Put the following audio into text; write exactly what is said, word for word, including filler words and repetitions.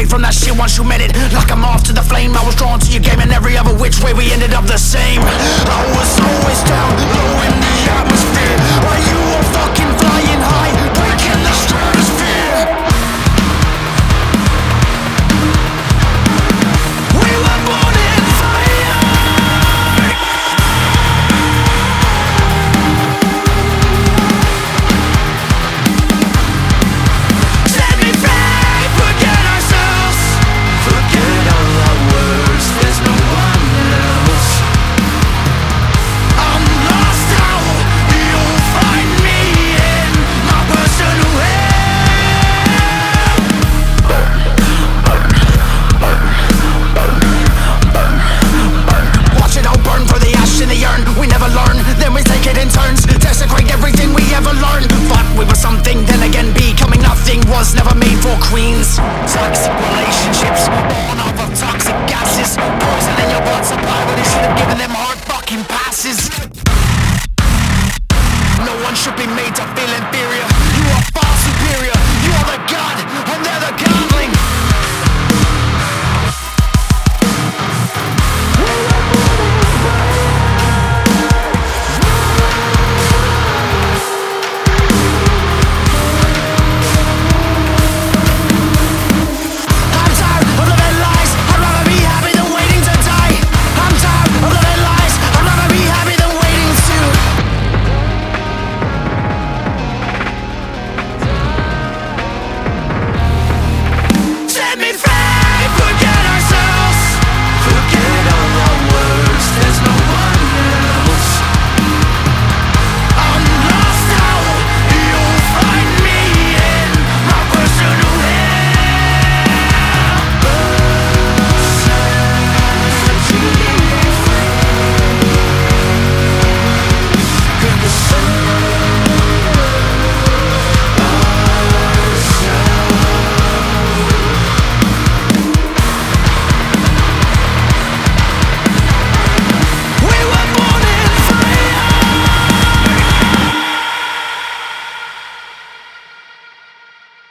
away from that shit once you met it. Like I'm off to the flame, I was drawn to your game, and every other which way we ended up the same. I was always down low in the atmosphere, while you were fucking flying high, breaking the stratosphere. We were born in fire. Set me free, forget ourselves, forget all our words, there's no one else. I'm lost, how you'll find me in my personal hell. Watch it all burn for the ash in the urn. We never learn, then we take it in turns. Desecrate everything we ever learned. Thought we were something, then again becoming nothing. Was never made for queens. Toxic relationships, born off of toxic gases. Poison in your blood supply, but you should have given them hard fucking passes. No one should be made to feel inferior.